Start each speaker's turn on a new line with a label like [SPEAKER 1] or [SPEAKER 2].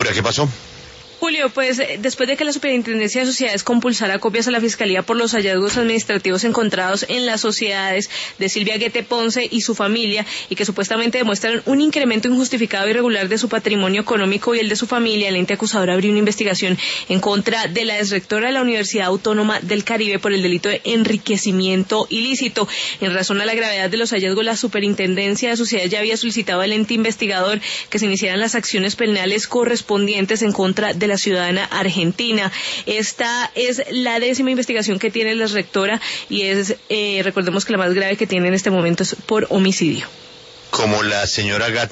[SPEAKER 1] Paula, ¿qué pasó?
[SPEAKER 2] Julio, pues después de que la Superintendencia de Sociedades compulsara copias a la Fiscalía por los hallazgos administrativos encontrados en las sociedades de Silvia Guete Ponce y su familia, y que supuestamente demuestran un incremento injustificado e irregular de su patrimonio económico y el de su familia, el ente acusador abrió una investigación en contra de la exrectora de la Universidad Autónoma del Caribe por el delito de enriquecimiento ilícito. En razón a la gravedad de los hallazgos, la Superintendencia de Sociedades ya había solicitado al ente investigador que se iniciaran las acciones penales correspondientes en contra de la ciudadana argentina. Esta es la 10ª investigación que tiene la rectora y recordemos que la más grave que tiene en este momento es por homicidio.
[SPEAKER 1] Como la señora